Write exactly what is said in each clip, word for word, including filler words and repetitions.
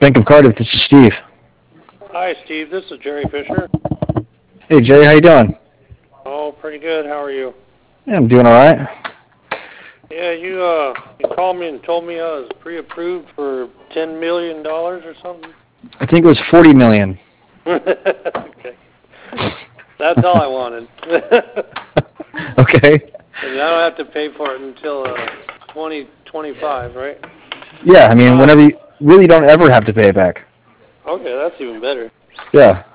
Bank of Cardiff. This is Steve. Hi, Steve. This is Jerry Fisher. Hey, Jerry. How you doing? Oh, pretty good. How are you? Yeah, I'm doing all right. Yeah, you uh, you called me and told me I was pre-approved for ten million dollars or something. I think it was forty million. Okay, that's all I wanted. Okay. And I don't have to pay for it until uh, twenty twenty-five, right? Yeah, I mean, Uh, whenever you really don't ever have to pay it back. okay, that's even better. Yeah.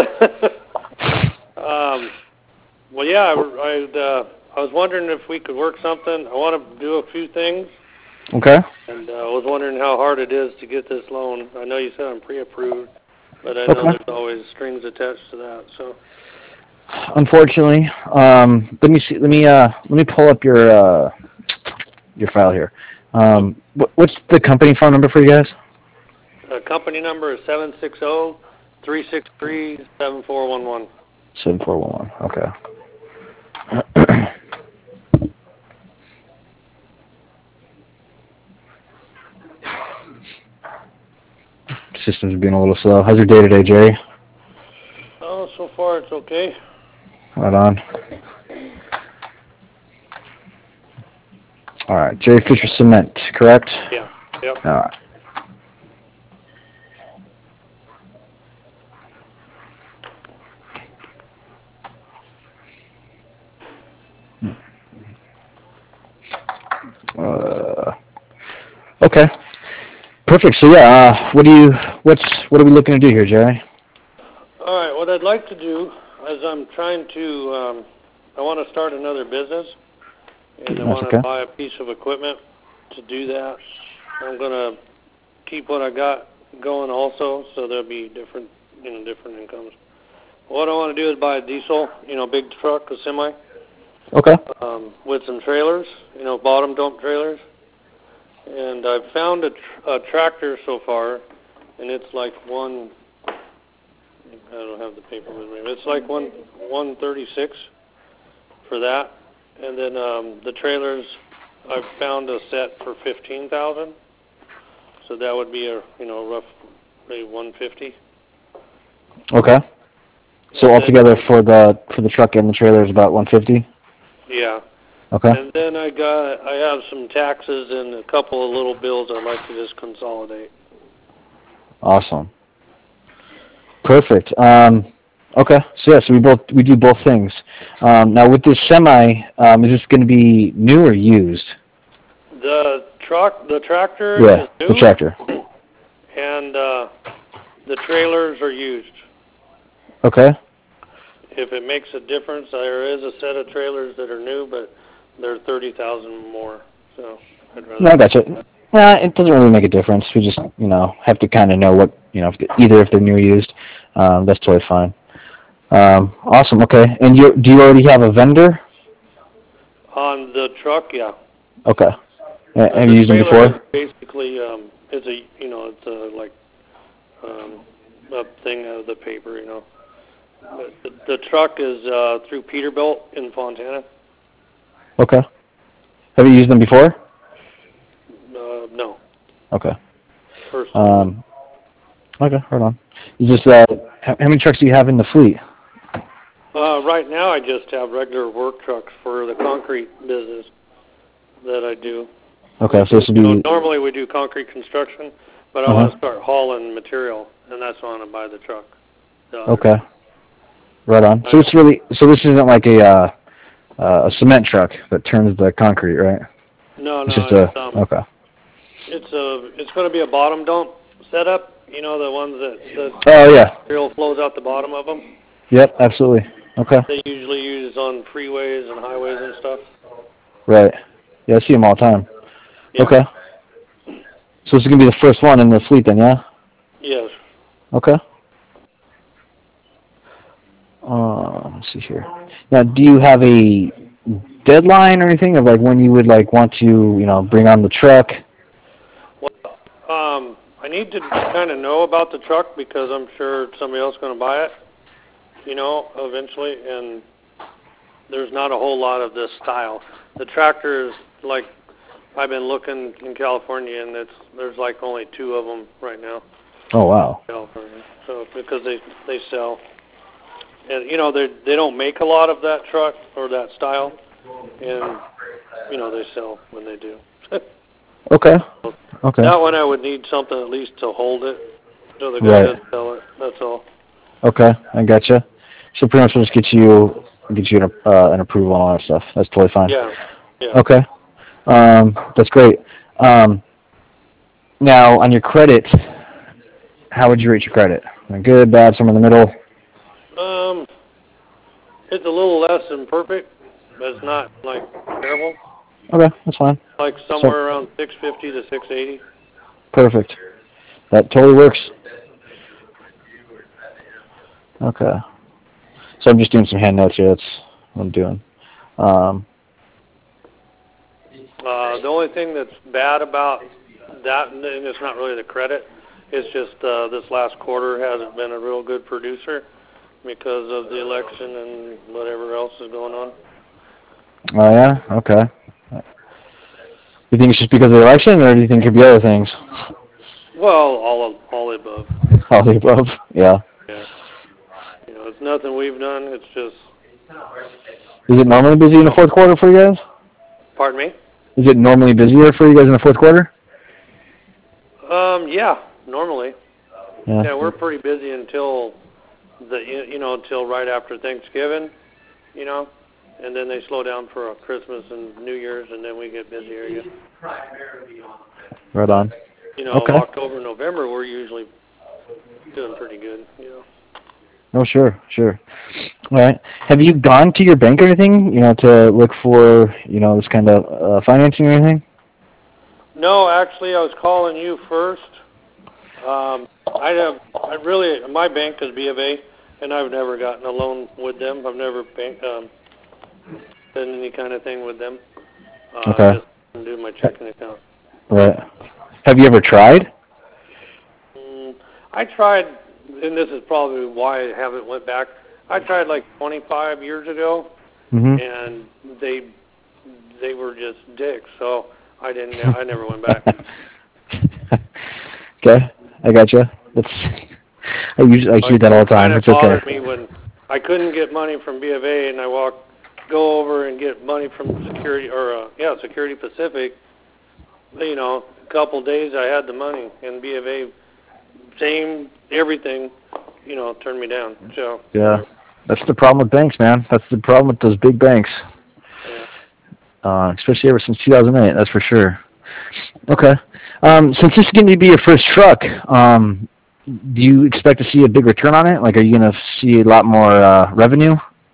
um, well, yeah, I, I, uh, I was wondering if we could work something. I want to do a few things. Okay. And uh, I was wondering how hard it is to get this loan. I know you said I'm pre-approved, but I know Okay. there's always strings attached to that. So, Unfortunately, um, let me see. Let me uh, let me pull up your uh, your file here. Um, what, what's the company phone number for you guys? uh, company number is seven six zero, three six three, seven four one one. Seven four one one. Okay. System's being a little slow. How's your day today, Jerry? Oh, so far it's okay. Right on. All right, Jerry Fisher Cement, correct? Yeah. Yep. All right. Uh, okay. Perfect. So yeah, uh, what do you, what's, what are we looking to do here, Jerry? All right. What I'd like to do is I'm trying to. Um, I want to start another business, and I That's want to okay. buy a piece of equipment to do that. I'm gonna keep what I got going also, so there'll be different, you know, different incomes. What I want to do is buy a diesel, you know, big truck, a semi, Okay. um, with some trailers, you know, bottom dump trailers. And I've found a, tr- a tractor so far, and it's like one. I don't have the paper with me. But it's like one one thirty six for that, and then um, the trailers. I've found a set for fifteen thousand. So that would be a you know rough maybe one fifty. Okay. So And then altogether uh, for the for the truck and the trailer is about one fifty. yeah. Okay. And then I got I have some taxes and a couple of little bills I'd like to just consolidate. Awesome. Perfect. Um, okay. So yeah, so we both we do both things. Um, now with this semi, um, is this going to be new or used? The truck, the tractor is Yeah, the new, tractor. and uh, the trailers are used. Okay. If it makes a difference, there is a set of trailers that are new, but they're thirty thousand more. So I'd rather. No, I gotcha. Nah, it doesn't really make a difference. We just, you know, have to kind of know what, you know, if they, either if they're new or used. Um, that's totally fine. Um, awesome. Okay. And you, do you already have a vendor? On the truck, yeah. Okay. Uh, Uh, have the you used them trailer is before? basically um, it's a you know it's a like um, a thing out of the paper, you know. But the, the truck is uh, through Peterbilt in Fontana. Okay. Have you used them before? Uh, no, Okay. first time. Um, okay. Hold on. Is this, uh, how, how many trucks do you have in the fleet? Uh, right now, I just have regular work trucks for the concrete business that I do. Okay. So this would You know, be. normally we do concrete construction, but I Uh want to huh. start hauling material, and that's why I want to buy the truck. The other. Okay. Right on. I So don't. it's really. So this isn't like a uh, uh, a cement truck that turns the concrete, right? No, It's no, just it's a. um, Okay. it's a, it's going to be a bottom dump setup. You know, the ones that the Oh yeah. material flows out the bottom of them. Yep. Absolutely. Okay. They usually use on freeways and highways and stuff. Right. Yeah, I see them all the time. Yeah. Okay. So this is gonna be the first one in the fleet then, yeah? Yes. Okay. Uh, let's see here. Now, do you have a deadline or anything of like when you would like want to, you know, bring on the truck? Well, um, I need to kind of know about the truck because I'm sure somebody else is going to buy it. You know, eventually, and there's not a whole lot of this style. The tractor is like I've been looking in California, and it's there's like only two of them right now. Oh, wow. California. So because they they sell, and you know they they don't make a lot of that truck or that style, and you know they sell when they do. Okay. Okay. That one I would need something at least to hold it, so the guy Right. doesn't sell it. That's all. Okay, I gotcha. So pretty much we'll just get you get you an, uh, an approval on all that stuff. That's totally fine. Yeah. Yeah. Okay. Um, that's great. Um, now on your credit, how would you rate your credit? Good, bad, somewhere in the middle? Um, it's a little less than perfect, but it's not like terrible. Okay, that's fine. Like So somewhere around six fifty to six eighty. perfect. That totally works. Okay. So I'm just doing some hand notes here. That's what I'm doing. Um, Uh, the only thing that's bad about that, and it's not really the credit, it's just uh, this last quarter hasn't been a real good producer because of the election and whatever else is going on. oh yeah. Okay. You think it's just because of the election, or do you think it could be other things? Well, all of, all above. All the above. Yeah. Yeah. You know, it's nothing we've done. It's just. Is it normally busy in the fourth quarter for you guys? Pardon me? Is it normally busier for you guys in the fourth quarter? Um, yeah, normally. Yeah. Yeah, we're pretty busy until the you know until right after Thanksgiving, you know, and then they slow down for Christmas and New Year's, and then we get busier again. Right on. You know, Okay. October, November, we're usually doing pretty good. You know. Oh, sure, sure. All right. Have you gone to your bank or anything, you know, to look for, you know, this kind of uh, financing or anything? No, actually, I was calling you first. Um, I have, I really, my bank is B of A, and I've never gotten a loan with them. I've never bank, um, done any kind of thing with them. Uh, Okay. Just do my checking account. Right. Have you ever tried? Mm, I tried, and this is probably why I haven't went back. I tried like twenty-five years ago, Mm-hmm. and they they were just dicks. So I didn't. I never went back. Okay, I gotcha. That's I usually I hear that all the time. Kind of It's okay. bothered me when I couldn't get money from B of A, and I walk go over and get money from Security or uh, yeah Security Pacific. You know, a couple days I had the money, and B of A, same everything. You know, turned me down. So Yeah, that's the problem with banks, man. That's the problem with those big banks, yeah. uh, especially ever since two thousand eight. That's for sure. Okay. Um, since this is going to be your first truck, um, do you expect to see a big return on it? Like, are you going to see a lot more uh, revenue?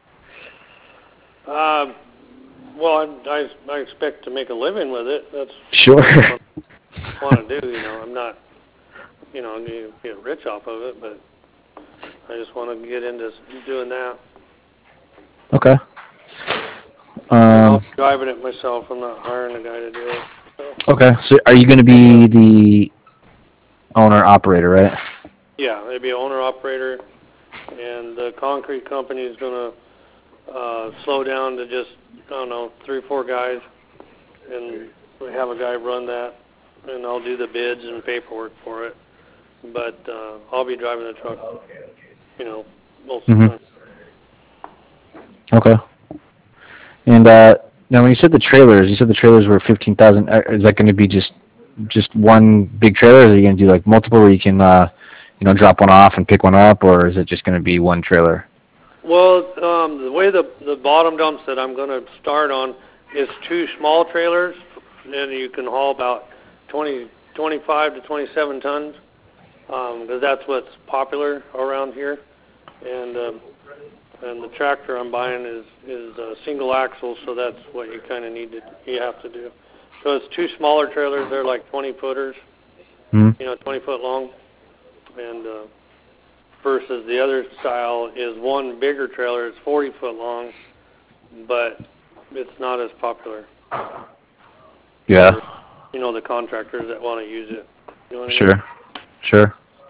Uh, well, I, I I expect to make a living with it. That's Sure. what I want to do. You know, I'm not, you know, need to get rich off of it, but I just want to get into doing that. Okay. I'm Um, driving it myself. I'm not hiring a guy to do it. So. okay. So, are you going to be the owner operator, right? Yeah, they'd be owner operator, and the concrete company is going to uh, slow down to just I don't know three or four guys, and we have a guy run that, and I'll do the bids and paperwork for it. But uh, I'll be driving the truck, you know, most of the Mm-hmm. time. Okay. And uh, now, when you said the trailers, you said the trailers were fifteen thousand. Is that going to be just just one big trailer, or are you going to do like multiple, where you can uh, you know drop one off and pick one up, or is it just going to be one trailer? Well, um, the way the the bottom dumps that I'm going to start on is two small trailers, and you can haul about twenty, twenty-five to twenty-seven tons, because um, that's what's popular around here. And um, and the tractor I'm buying is is a single axle, so that's what you kind of need to you have to do. So it's two smaller trailers. They're like twenty footers, Hmm. you know, twenty foot long, and uh, versus the other style is one bigger trailer. It's forty foot long, but it's not as popular. Yeah. For, you know, the contractors that want to use it. You know what I mean? Sure. Sure.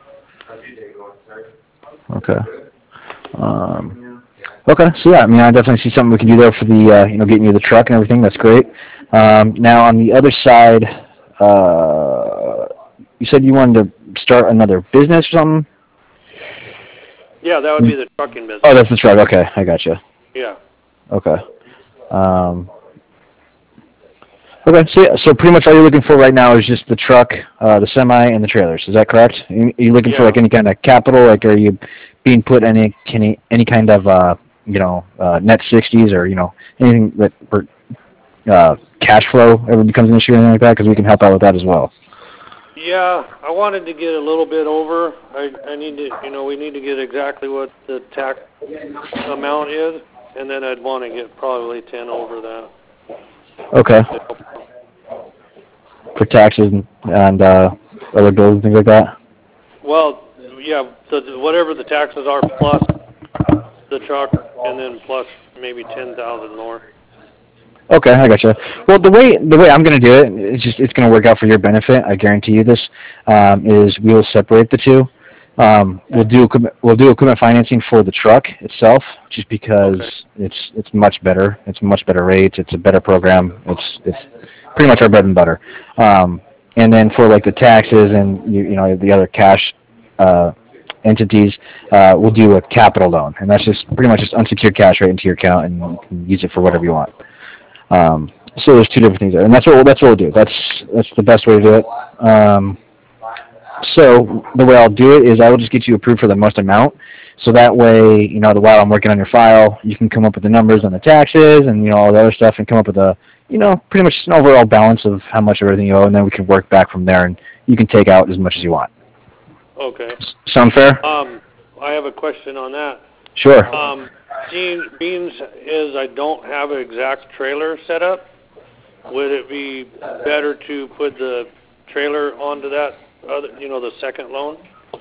Okay. Um, okay. So yeah, I mean, I definitely see something we can do there for the uh, you know getting you the truck and everything. That's great. Um, now on the other side, uh, you said you wanted to start another business or something? Yeah, that would be the trucking business. Oh, that's the truck. Okay, I got you. Yeah. Okay. Um, okay, so, yeah, so pretty much all you're looking for right now is just the truck, uh, the semi, and the trailers. Is that correct? Are you looking Yeah. for like any kind of capital? Like, are you being put any any any kind of uh, you know uh, net sixties or you know anything that for, uh, cash flow ever becomes an issue or anything like that? Because we can help out with that as well. Yeah, I wanted to get a little bit over. I I need to, you know, we need to get exactly what the tax amount is, and then I'd want to get probably ten over that. Okay. For taxes and, and uh, other bills and things like that. Well, yeah, the, whatever the taxes are plus the truck, and then plus maybe ten thousand more. Okay, I gotcha. Well, the way the way I'm going to do it, it's just it's going to work out for your benefit. I guarantee you this. Um, is we will separate the two. Um, we'll do equipment, we'll do equipment financing for the truck itself, just because Okay. it's it's much better. It's much better rates. It's a better program. It's it's pretty much our bread and butter. Um, and then for like the taxes and you, you know the other cash uh, entities, uh, we'll do a capital loan, and that's just pretty much just unsecured cash right into your account, and you can use it for whatever you want. Um, so there's two different things there, and that's what that's what we'll do. That's that's the best way to do it. Um, so the way I'll do it is I will just get you approved for the most amount. So that way, you know, while I'm working on your file, you can come up with the numbers on the taxes and you know all the other stuff, and come up with a you know pretty much an overall balance of how much everything you owe, and then we can work back from there, and you can take out as much as you want. Okay. Sound fair? Um, I have a question on that. Sure. Um, seeing, beans is I don't have an exact trailer set up. Would it be better to put the trailer onto that other, you know, the second loan?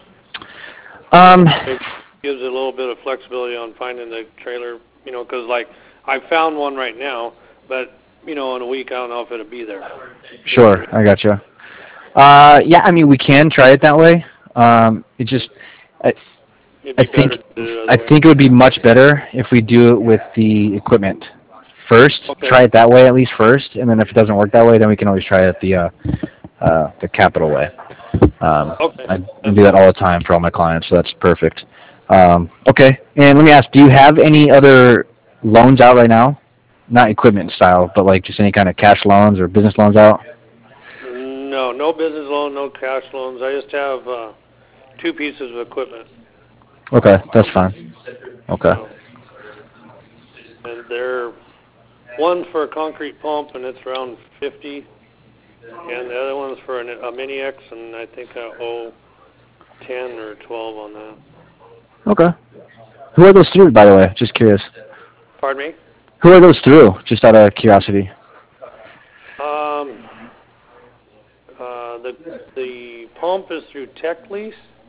Um. It gives it a little bit of flexibility on finding the trailer, you know, because like I found one right now, but you know, in a week I don't know if it'll be there. Sure, I gotcha. Uh, yeah, I mean we can try it that way. Um, it just, I, It'd be I think, better to do it the I other way. think it would be much better if we do it with the equipment first. Okay. Try it that way at least first, and then if it doesn't work that way, then we can always try it the uh, uh, the capital way. Um, Okay. I, I do that all the time for all my clients, so that's perfect. Um, okay, and let me ask, do you have any other loans out right now? Not equipment style, but like just any kind of cash loans or business loans out? No, no business loan, no cash loans. I just have uh, two pieces of equipment. Okay, that's fine. Okay. And they're one for a concrete pump, and it's around fifty, and the other one's for an, a Mini X, and I think I owe ten or twelve on that. Okay. Who are those through, by the way? Just curious. Pardon me? Who are those through? Just out of curiosity. Um, uh, the the pump is through Tech Lease,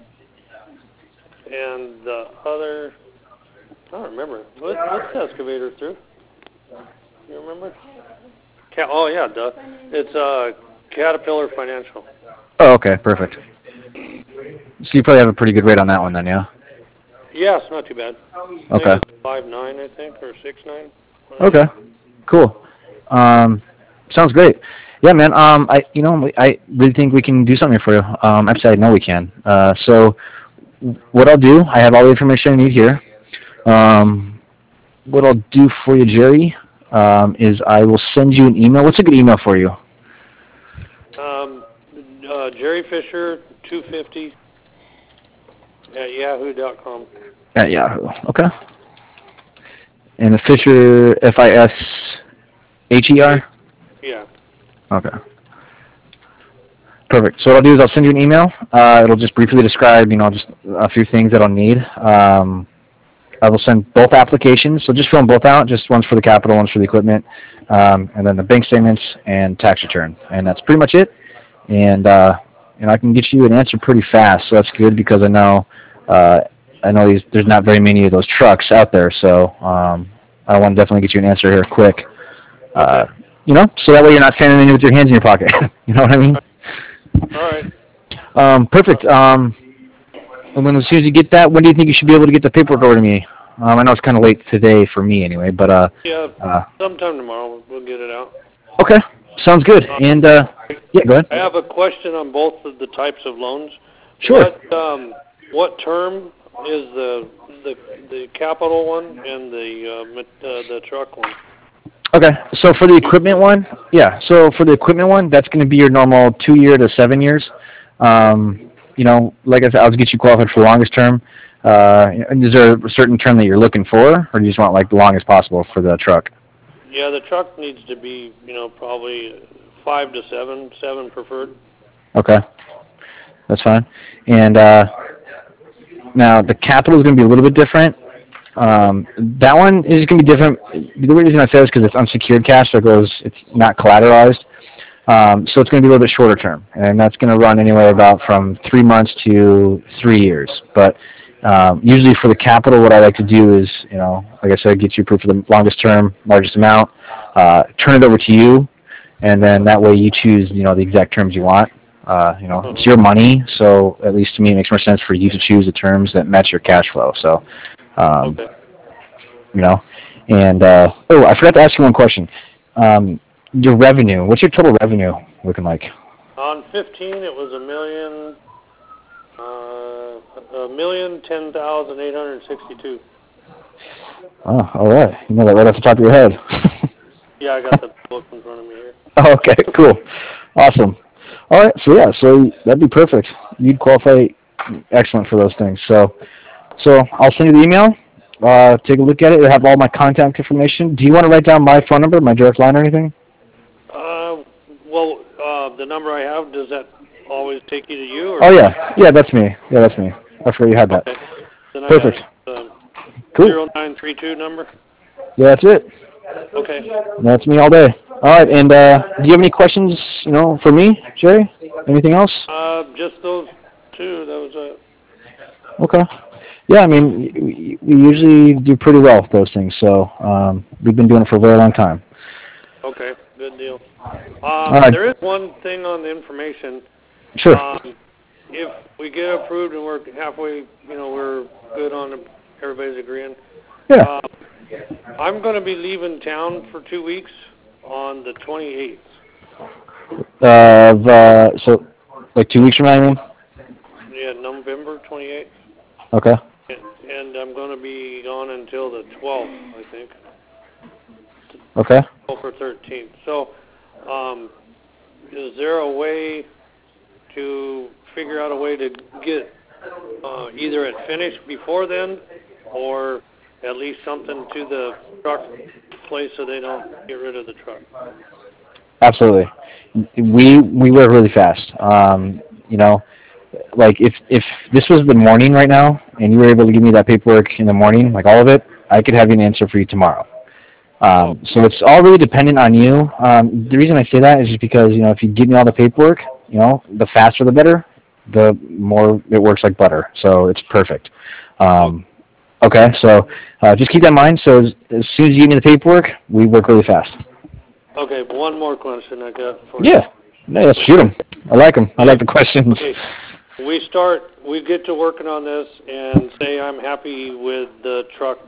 and the other, I don't remember. What, what's the excavator through? You remember? Ca- oh yeah, duh. It's uh, Caterpillar Financial. Oh, okay, perfect. So you probably have a pretty good rate on that one then, yeah? Yes, not too bad. Okay. I think it's five nine, I think, or six nine. Okay. Cool. Um, sounds great. Yeah, man. Um, I, you know, I really think we can do something for you. Um, actually, I know we can. Uh, so what I'll do, I have all the information I need here. Um, what I'll do for you, Jerry, um, is I will send you an email. What's a good email for you? Um, uh, Jerry Fisher two fifty at yahoo dot com. At Yahoo. Okay. And the Fisher, F I S H E R? Yeah. Okay. Perfect. So what I'll do is I'll send you an email. Uh, it'll just briefly describe, you know, just a few things that I'll need. Um, I will send both applications. So just fill them both out. Just one's for the capital, one's for the equipment, um, and then the bank statements and tax return. And that's pretty much it. And uh, and I can get you an answer pretty fast. So that's good because I know uh, I know these, there's not very many of those trucks out there. So um, I want to definitely get you an answer here quick. Uh, you know, so that way you're not standing there with your hands in your pocket. You know what I mean? All right. Um, perfect. Um, and when as soon as you get that, when do you think you should be able to get the paperwork over to me? Um, I know it's kind of late today for me anyway, but uh, Yeah, uh, sometime tomorrow we'll, we'll get it out. okay, sounds good. And uh, yeah, go ahead. I have a question on both of the types of loans. Sure. What um, what term is the the the capital one and the uh, mat- uh, the truck one? Okay, so for the equipment one, yeah, so for the equipment one, that's going to be your normal two year to seven years. Um, you know, like I said, I'll get you qualified for the longest term. Uh, and is there a certain term that you're looking for, or do you just want like the longest possible for the truck? Yeah, the truck needs to be, you know, probably five to seven, seven preferred. Okay, that's fine. And uh, now the capital is going to be a little bit different. Um, that one is going to be different. The reason I say this is because it's unsecured cash, so it goes, it's not collateralized. Um, so it's going to be a little bit shorter term, and that's going to run anywhere about from three months to three years. But um, usually for the capital, what I like to do is, you know, like I said, get you approved for the longest term, largest amount, uh, turn it over to you, and then that way you choose, you know, the exact terms you want. Uh, you know, Mhm. it's your money, so at least to me, it makes more sense for you to choose the terms that match your cash flow. So, um, Okay. you know, and uh, oh, I forgot to ask you one question. Um, your revenue, what's your total revenue looking like? On fifteen, it was a million, uh, a million ten thousand eight hundred sixty-two. Oh, all right. You know that right off the top of your head. Yeah, I got the book in front of me here. Oh, okay, cool. Awesome. All right, so yeah, so that'd be perfect. You'd qualify excellent for those things. So, so I'll send you the email. Uh, take a look at it. It'll have all my contact information. Do you want to write down my phone number, my direct line or anything? Uh, well, uh, the number I have, does that always take you to you? Or Oh, yeah. Yeah, that's me. Yeah, that's me. I forgot you had that. okay. Then I Perfect. got um, Cool. zero nine three two number. Yeah, that's it. Okay. That's me all day. All right, and uh, do you have any questions, you know, for me, Jerry? Anything else? Uh, just those two. That was it. Okay. Yeah, I mean, we, we usually do pretty well with those things, so um, we've been doing it for a very long time. Okay. Good deal. All Um, right. there is one thing on the information. Sure. Um, if we get approved and we're halfway, you know, we're good on it, everybody's agreeing. Yeah. Um, I'm going to be leaving town for two weeks on the twenty-eighth. Uh, uh, so, like two weeks from now, I mean? Yeah, November twenty-eighth. Okay. And, and I'm going to be gone until the twelfth, I think. Okay. twelfth or thirteenth. So, um, is there a way to figure out a way to get uh, either it finished before then, or at least something to the truck place so they don't get rid of the truck? Absolutely. We we work really fast. Um, you know, like if if this was the morning right now, and you were able to give me that paperwork in the morning, like all of it, I could have you an answer for you tomorrow. Um, so it's all really dependent on you. Um, the reason I say that is just because, you know, if you give me all the paperwork, you know, the faster the better, the more it works like butter. So it's perfect. Um, okay, so uh, just keep that in mind. So as, as soon as you give me the paperwork, we work really fast. Okay, one more question I got for you. Yeah, no, let's shoot them. I like them. I like the questions. Okay, we start, we get to working on this and say I'm happy with the truck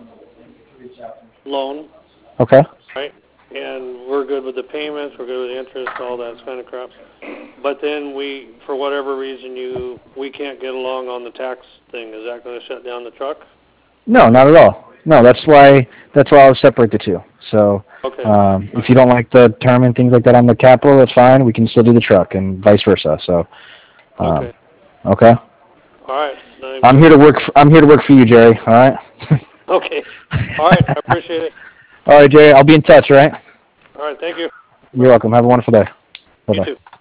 loan, Okay. right? And we're good with the payments, we're good with the interest, all that kind of crap. But then we, for whatever reason, you, we can't get along on the tax thing. Is that going to shut down the truck? No, not at all. No, that's why that's why I'll separate the two. So Okay. um, if you don't like the term and things like that on the capital, that's fine. We can still do the truck and vice versa. So um, Okay. okay. All right. I'm, I'm here to work. For, I'm here to work for you, Jerry. All right. Okay. All right. I appreciate it. All right, Jerry. I'll be in touch. All right. All right. Thank you. You're welcome. Have a wonderful day. Bye You bye. too.